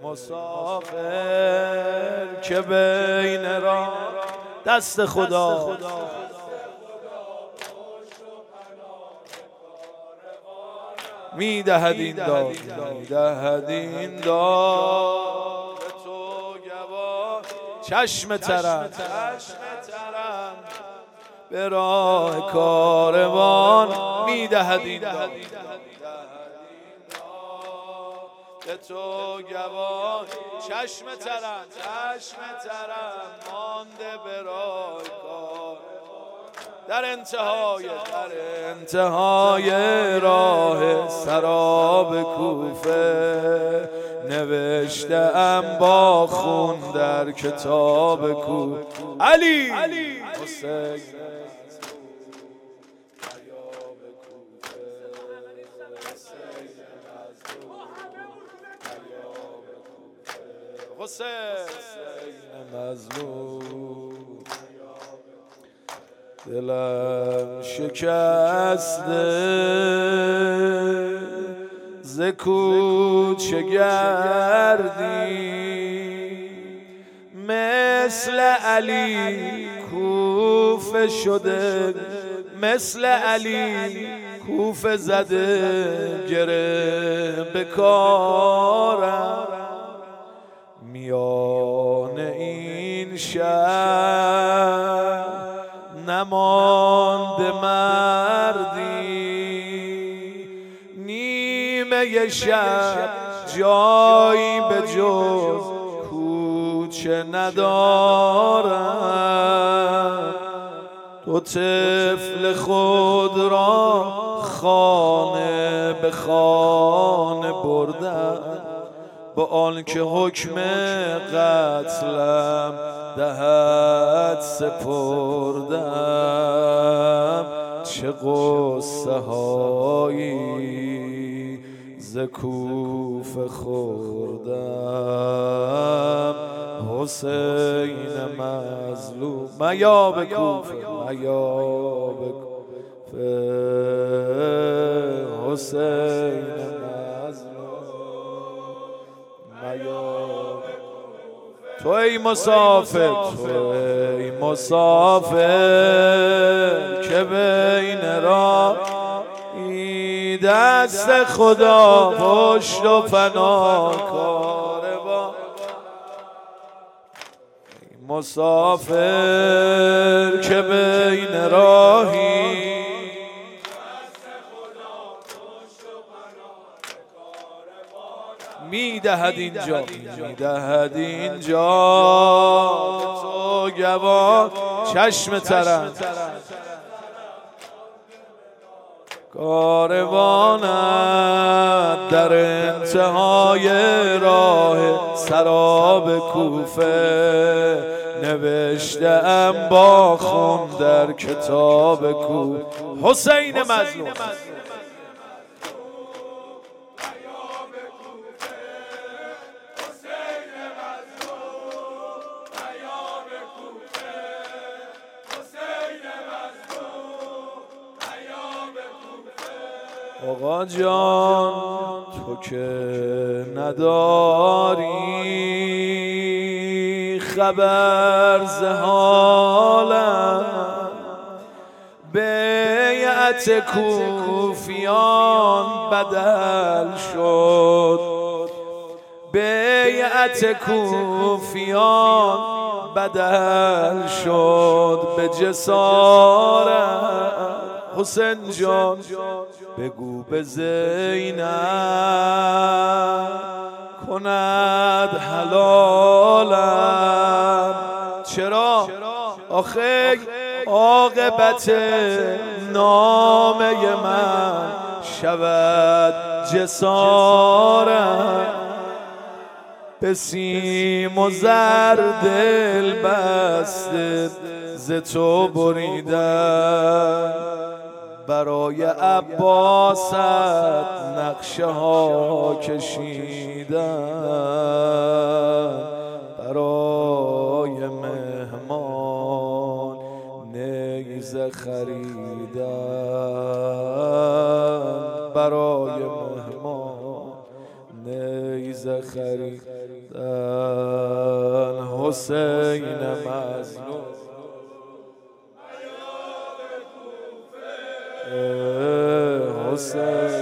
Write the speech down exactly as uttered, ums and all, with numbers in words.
مسافر که بین را دست خدا میدهد این داد میدهد این داد تو گواه چشم ترم به راه کاروان میدهد این داد به تو گواه چشم ترم چشم ترم مانده به راه کار در انتهای در انتهای راه سراب کوفه نوشته ام با خون در کتاب کوفه علی حسین حسین مظلوم دلم شکسته ز کوچه گردی مثل علی کوفه شده مثل علی کوفه زده گره به کارم میان این شهر نمانده مردی نیمه شب جایی به جز کوچه ندارم تو طفل خود را خانه به خانه بردم با آنکه حکم قتلم دهد سپردم چه قصه هایی ز کوفه خوردم حسین مظلوم میا به کوفه میا به کوفه حسین تو ای مسافر تو ای مسافر که بین را ای دست خدا پشت و پناه کاروان مسافر که بین راهی میدهد اینجا میدهد اینجا تو گواه چشم ترم کاروانت در انتهای راه سراب کوفه نوشته ام با خون در کتاب کوفه حسین مظلوم آقا جان تو که نداری خبر ز حالم بیعت کوفیان بدل شد بیعت کوفیان بدل شد به جسارت حسین جان بگو به زینب کند حلالم چرا آخه عاقبت نامه من شود جسارم به سیم و زر دل بسته ز تو بریدم برای عباست نقشه ها کشیدم برای مهمان نیزه خریدم برای مهمان نیزه خریدن حسین مظلوم حسین